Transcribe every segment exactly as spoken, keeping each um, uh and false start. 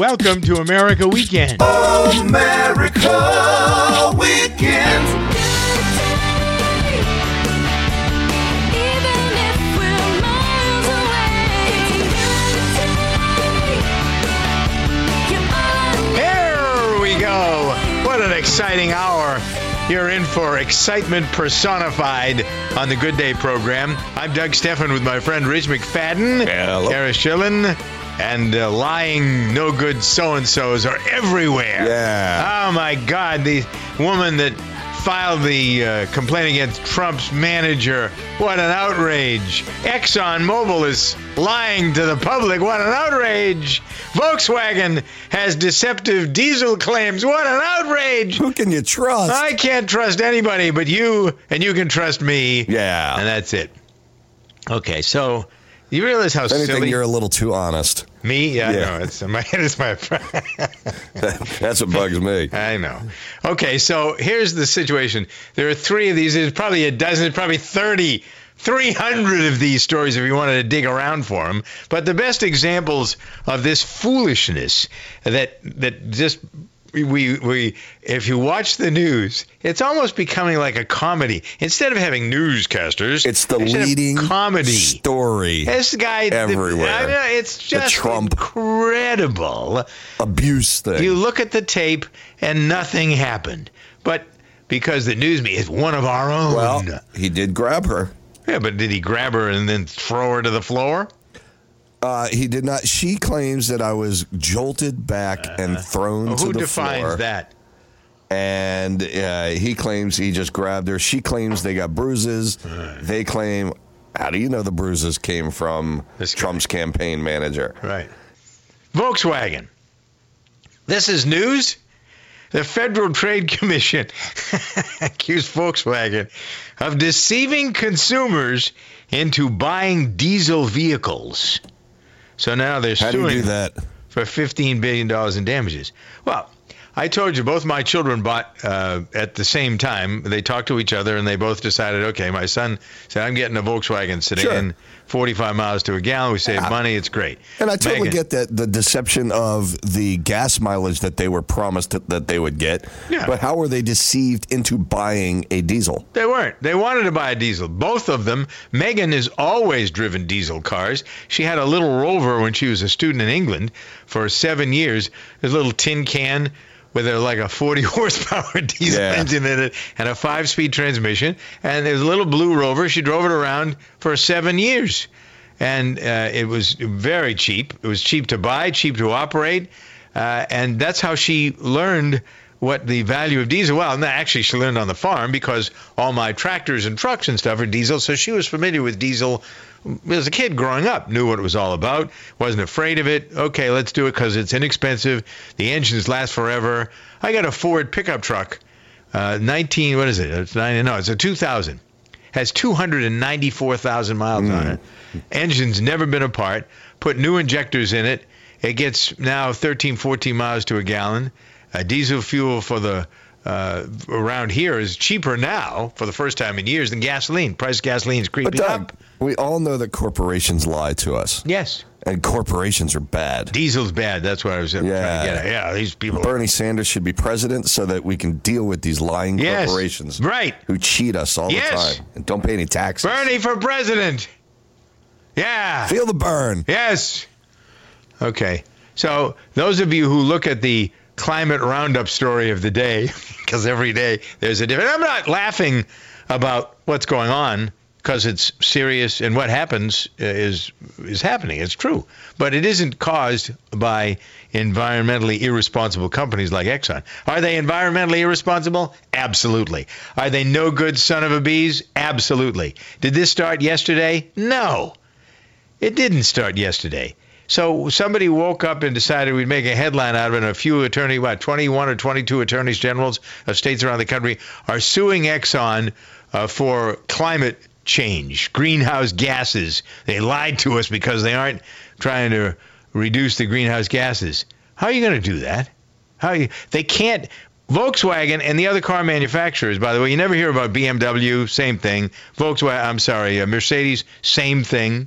Welcome to America Weekend. America Weekend. Here we go. What an exciting hour. You're in for excitement personified on the Good Day program. I'm Doug Steffen with my friend Rich McFadden, Hello. Kara Schillen, and uh, lying no good so-and-sos are everywhere. Yeah. Oh, my God. The woman that filed the uh, complaint against Trump's manager. What an outrage. ExxonMobil is lying to the public. What an outrage. Volkswagen has deceptive diesel claims. What an outrage. Who can you trust? I can't trust anybody but you, and you can trust me. Yeah. And that's it. Okay, so you realize how If anything, silly... you're a little too honest. Me? Yeah, Yeah. I know. It's my, it's my That's what bugs me. I know. Okay, so here's the situation. There are three of these. There's probably a dozen, there's probably thirty, three hundred of these stories if you wanted to dig around for them. But the best examples of this foolishness that that just we we if you watch the news, it's almost becoming like a comedy. Instead of having newscasters, It's the they should have leading comedy story. This guy, everywhere. I know, it's just Trump incredible. Abuse thing. You look at the tape and nothing happened. But because the news media is one of our own. well, he did grab her. Yeah, but did he grab her and then throw her to the floor? Uh, he did not. She claims that I was jolted back and thrown Well, to who the defines floor. that? And uh, he claims he just grabbed her. She claims they got bruises. They claim, how do you know the bruises came from This guy. Trump's campaign manager? Right. Volkswagen. This is news. The Federal Trade Commission accused Volkswagen of deceiving consumers into buying diesel vehicles. So now they're How do you suing do that? for fifteen billion dollars in damages. Well, I told you both my children bought uh, at the same time. They talked to each other, and they both decided, okay, my son said, I'm getting a Volkswagen sedan, Sure. forty-five miles to a gallon. We save Yeah. money. It's great. And I totally Megan- get that the deception of the gas mileage that they were promised that, that they would get. Yeah. But how were they deceived into buying a diesel? They weren't. They wanted to buy a diesel. Both of them. Megan has always driven diesel cars. She had a little Rover when she was a student in England for seven years. There's a little tin can with a, like a forty horsepower diesel Yeah. engine in it and a five-speed transmission. And there's a little blue Rover. She drove it around for seven years. And uh, it was very cheap. It was cheap to buy, cheap to operate. Uh, and that's how she learned what the value of diesel. Well, no, actually, she learned on the farm because all my tractors and trucks and stuff are diesel. So she was familiar with diesel as a kid growing up, knew what it was all about, wasn't afraid of it. Okay, let's do it because it's inexpensive. The engines last forever. I got a Ford pickup truck, uh, nineteen, what is it? It's nine, no, it's a two thousand. Has two hundred ninety-four thousand miles on it. Engine's never been apart. Put new injectors in it. It gets now thirteen, fourteen miles to a gallon. Uh, diesel fuel for the uh, around here is cheaper now for the first time in years than gasoline. Price of gasoline is creeping But Doug, up. we all know that corporations lie to us. Yes. And corporations are bad. Diesel's bad. That's what I was trying to Yeah. get at. Yeah, these people. Bernie Sanders should be president so that we can deal with these lying Yes. corporations Right. who cheat us all Yes. the time and don't pay any taxes. Bernie for president. Yeah. Feel the burn. Yes. Okay. So those of you who look at the climate roundup story of the day, because every day there's a different. I'm not laughing about what's going on because it's serious and what happens is is happening. It's true, but it isn't caused by environmentally irresponsible companies like Exxon. Are they environmentally irresponsible? Absolutely. Are they no good son of a bees? Absolutely. Did this start yesterday? No. It didn't start yesterday. So somebody woke up and decided we'd make a headline out of it, and a few attorney, what, twenty-one or twenty-two attorneys generals of states around the country are suing Exxon uh, for climate change, greenhouse gases. They lied to us because they aren't trying to reduce the greenhouse gases. How are you going to do that? How are you, they can't. Volkswagen and the other car manufacturers, by the way, you never hear about B M W, same thing. Volkswagen, I'm sorry, uh, Mercedes, same thing.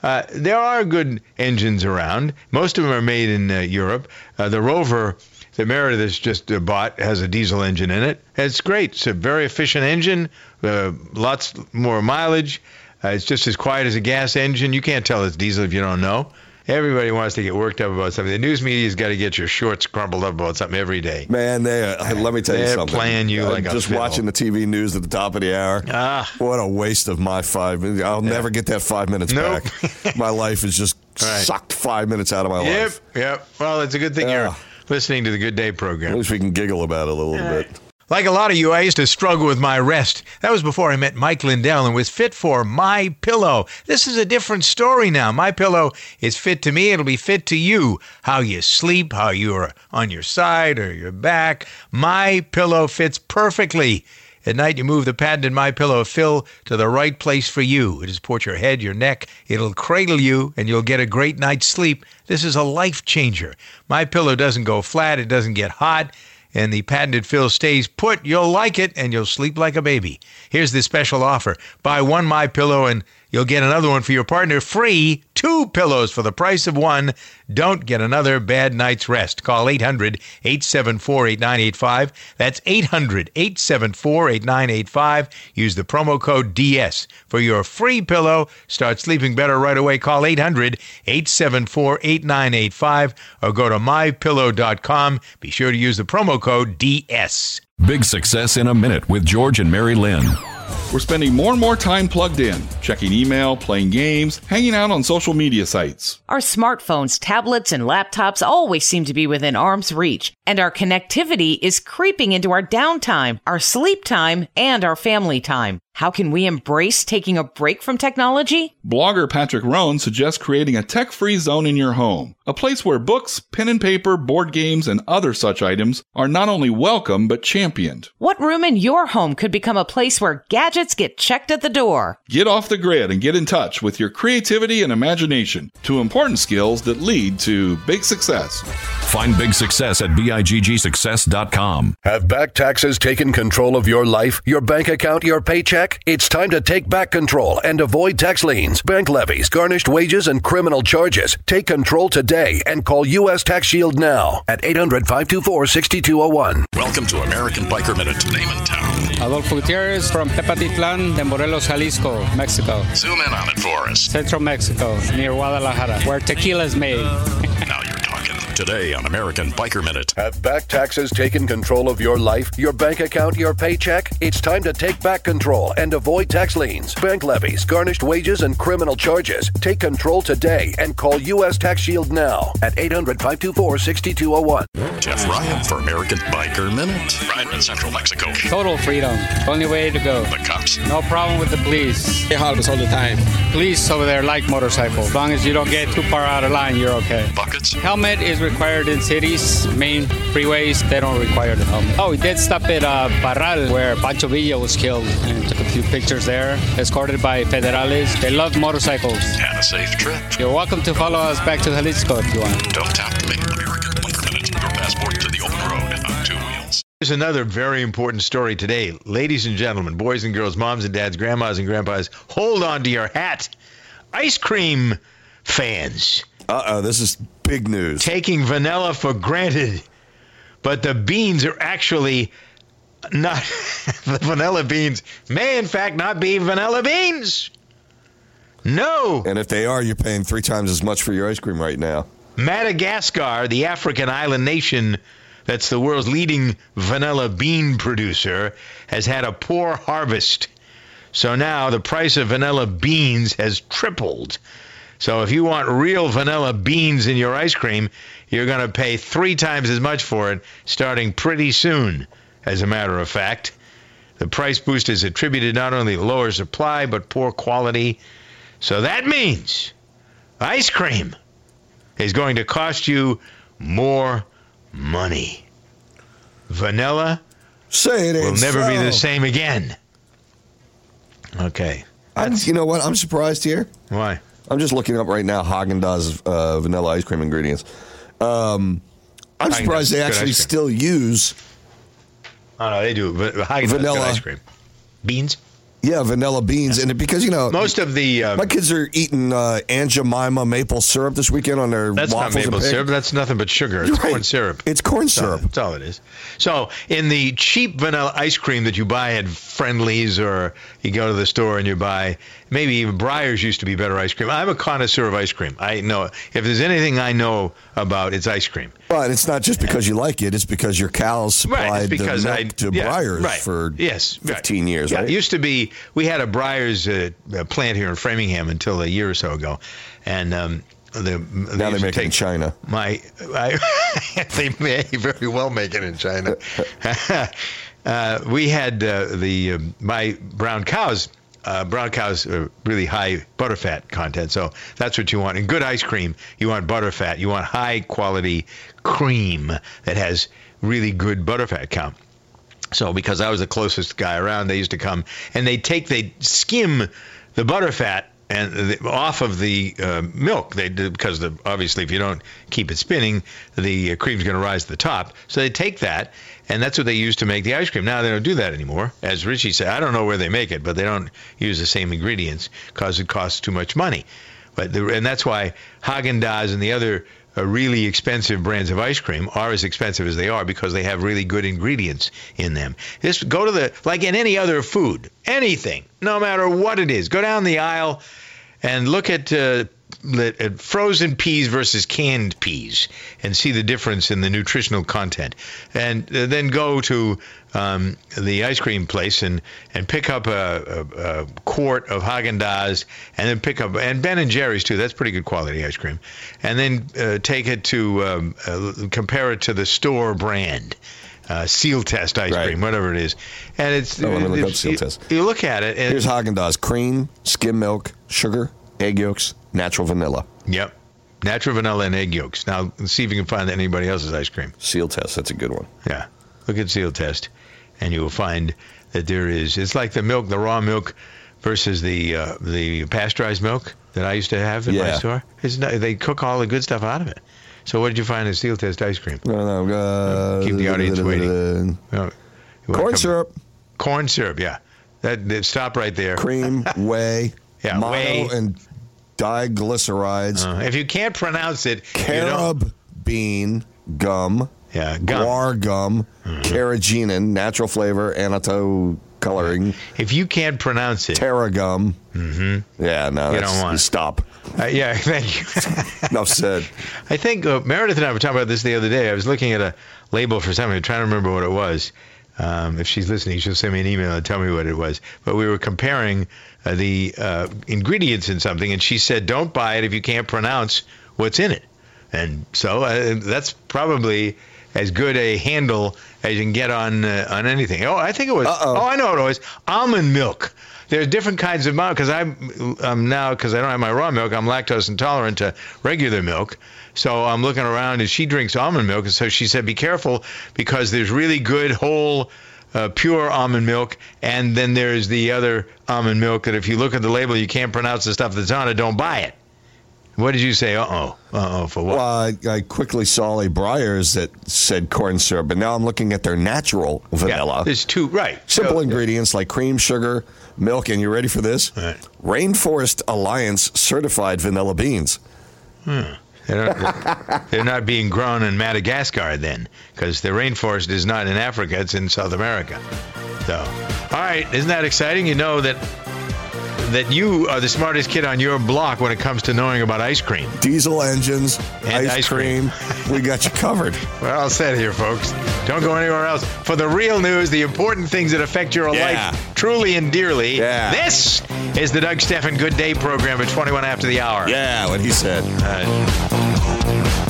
Uh, there are good engines around. Most of them are made in uh, Europe. Uh, the Rover that Meredith just uh, bought has a diesel engine in it. It's great. It's a very efficient engine, uh, lots more mileage. Uh, it's just as quiet as a gas engine. You can't tell it's diesel if you don't know. Everybody wants to get worked up about something. The news media's got to get your shorts crumpled up about something every day. Man, they uh, let me tell you They're something. playing you I'm like a just fiddle. watching the T V news at the top of the hour. Ah. What a waste of my five minutes. I'll never get that five minutes Nope. back. My life is just Right. sucked five minutes out of my Yep, life. yep. Well, it's a good thing Yeah. you're listening to the Good Day At program. least we can giggle about it a little bit. Like a lot of you, I used to struggle with my rest. That was before I met Mike Lindell and was fit for My Pillow. This is a different story now. My Pillow is fit to me. It'll be fit to you. How you sleep, how you're on your side or your back. My Pillow fits perfectly. At night, you move the patented My Pillow fill to the right place for you. It'll support your head, your neck. It'll cradle you, and you'll get a great night's sleep. This is a life changer. My Pillow doesn't go flat. It doesn't get hot. And the patented fill stays put. You'll like it, and you'll sleep like a baby. Here's the special offer. Buy one My Pillow, and you'll get another one for your partner free. Two pillows for the price of one. Don't get another bad night's rest. Call eight hundred, eight seven four, eight nine eight five. That's eight hundred, eight seven four, eight nine eight five. Use the promo code D S for your free pillow. Start sleeping better right away. Call eight hundred, eight seven four, eight nine eight five or go to my pillow dot com. Be sure to use the promo code D S. Big Success in a Minute with George and Mary Lynn. We're spending more and more time plugged in, checking email, playing games, hanging out on social media sites. Our smartphones, tablets, and laptops always seem to be within arm's reach, and our connectivity is creeping into our downtime, our sleep time, and our family time. How can we embrace taking a break from technology? Blogger Patrick Rohn suggests creating a tech-free zone in your home, a place where books, pen and paper, board games, and other such items are not only welcome but championed. What room in your home could become a place where gadgets get checked at the door? Get off the grid and get in touch with your creativity and imagination, two important skills that lead to big success. Find Big Success at big success dot com. Have back taxes taken control of your life, your bank account, your paycheck? It's time to take back control and avoid tax liens, bank levies, garnished wages, and criminal charges. Take control today and call U S Tax Shield now at eight hundred, five two four, six two zero one. Welcome to American Biker Minute. Name and town. Adolfo Gutierrez from Tepatitlan de Morelos, Jalisco, Mexico. Zoom in on it for us. Central Mexico, near Guadalajara, where tequila is made. Now you're talking. Today on American Biker Minute. Have back taxes taken control of your life, your bank account, your paycheck? It's time to take back control and avoid tax liens, bank levies, garnished wages, and criminal charges. Take control today and call U S Tax Shield now at eight hundred, five two four, six two zero one. Jeff Ryan for American Biker Minute. Ryan in Central Mexico. Total freedom. Only way to go. The cops. No problem with the police. They help us all the time. Police over there like motorcycles. As long as you don't get too far out of line, you're okay. Buckets. Helmet is required in cities, main freeways. They don't require the helmet. Oh, we did stop at uh, Parral, where Pancho Villa was killed, and took a few pictures there, escorted by federales. They love motorcycles. Had a safe trip. You're welcome to follow us back to Jalisco if you want. Don't tempt me. American Biker Minute. Your passport to the open road on two wheels. Here's another very important story today. Ladies and gentlemen, boys and girls, moms and dads, grandmas and grandpas, hold on to your hat. Ice cream fans. Uh-oh, this is big news. Taking vanilla for granted, but the beans are actually not, the vanilla beans may in fact not be vanilla beans. No. And if they are, you're paying three times as much for your ice cream right now. Madagascar, the African island nation that's the world's leading vanilla bean producer, has had a poor harvest. So now the price of vanilla beans has tripled. So if you want real vanilla beans in your ice cream, you're going to pay three times as much for it starting pretty soon, as a matter of fact. The price boost is attributed not only to lower supply, but poor quality. So that means ice cream is going to cost you more money. Vanilla Say it will ain't never so. be the same again. Okay. I'm, you know what? I'm surprised here. Why? I'm just looking up right now Haagen-Dazs uh, vanilla ice cream ingredients. Um, I'm Haagen-Dazs surprised they good actually ice cream. still use Oh, no, they do. But Haagen-Dazs Vanilla. good ice cream. Beans? Yeah, vanilla beans. And it, because, you know, Most of the um, my kids are eating uh, Aunt Jemima maple syrup this weekend on their that's not waffles maple and syrup. That's nothing but sugar. It's Right. corn syrup. It's corn That's all- syrup. That's all it is. So in the cheap vanilla ice cream that you buy at Friendly's, or you go to the store and you buy, maybe even Breyers used to be better ice cream. I'm a connoisseur of ice cream. I know if there's anything I know about, it's ice cream. But it's not just because you like it. It's because your cows supplied Right, it's because the milk I to yeah, Breyers right. for yes, right. fifteen years, Yeah, right? it used to be, we had a Breyers uh, uh, plant here in Framingham until a year or so ago, and um, the now they make it in China. My, I, they may very well make it in China. uh, we had uh, the uh, my brown cows. Uh, brown cows are really high butterfat content, so that's what you want. In good ice cream, you want butterfat. You want high quality cream that has really good butterfat count. So because I was the closest guy around, they used to come and they take, they skim the butterfat and the, off of the uh, milk. They do, because the, obviously if you don't keep it spinning, the uh, cream's going to rise to the top. So they take that, and that's what they use to make the ice cream. Now they don't do that anymore. As Richie said, I don't know where they make it, but they don't use the same ingredients because it costs too much money. But the, and that's why Haagen-Dazs and the other uh, really expensive brands of ice cream are as expensive as they are, because they have really good ingredients in them. Just go to the, like in any other food, anything, no matter what it is, go down the aisle and look at, uh, at frozen peas versus canned peas and see the difference in the nutritional content. And uh, then go to um, the ice cream place and, and pick up a, a, a quart of Haagen-Dazs, and then pick up, and Ben and Jerry's too, that's pretty good quality ice cream. And then uh, take it to, um, uh, compare it to the store brand. Uh, Seal Test ice Right. cream, whatever it is. And it's, Oh, let me look if up Seal you, Test. you look at it. And, Here's Haagen-Dazs: cream, skim milk, sugar, egg yolks, natural vanilla. Yep. Natural vanilla and egg yolks. Now, let's see if you can find anybody else's ice cream. Seal Test, that's a good one. Yeah. Look at Seal Test, and you will find that there is, it's like the milk, the raw milk versus the uh, the pasteurized milk that I used to have in my Yeah. store. It's not, they cook all the good stuff out of it. So what did you find in Seal Test ice cream? No, no, uh, Keep the audience waiting. uh, You know, you wanna Corn come- syrup, Corn syrup, yeah. That, that stop right there. cream, whey, Yeah, mono whey. and diglycerides, Uh, if you can't pronounce it, you don't- carob bean gum, Yeah, gum. guar gum, carrageenan, natural flavor, annatto coloring, If you can't pronounce it, tarragum. Mm-hmm. Yeah, no, You that's, don't want it. stop. uh, yeah, thank you. Enough said. I think uh, Meredith and I were talking about this the other day. I was looking at a label for something, trying to remember what it was. Um, if she's listening, she'll send me an email and tell me what it was. But we were comparing uh, the uh, ingredients in something, and she said, don't buy it if you can't pronounce what's in it. And so uh, that's probably as good a handle as you can get on uh, on anything. Oh, I think it was. Uh-oh. Oh, I know what it was. Almond milk. There's different kinds of milk, because I'm, I'm now, because I don't have my raw milk, I'm lactose intolerant to regular milk. So I'm looking around, and she drinks almond milk, and so she said, be careful, because there's really good whole uh, pure almond milk, and then there's the other almond milk that if you look at the label, you can't pronounce the stuff that's on it, don't buy it. What did you say? Uh-oh. Uh-oh, for what? Well, I, I quickly saw a Breyers that said corn syrup, but now I'm looking at their natural vanilla. Yeah, there's two, right. Simple So- ingredients like cream, sugar, milk, and you ready for this? Right. Rainforest Alliance certified vanilla beans. They're not, they're not being grown in Madagascar then, because the rainforest is not in Africa, it's in South America. So, all right, isn't that exciting? You know that that you are the smartest kid on your block when it comes to knowing about ice cream. Diesel engines, And ice, ice cream. we got you covered. We're all set here, folks. Don't go anywhere else. For the real news, the important things that affect your Yeah. life truly and dearly, Yeah. this is the Doug Steffen Good Day program at twenty-one after the hour. Yeah, what he said. Uh,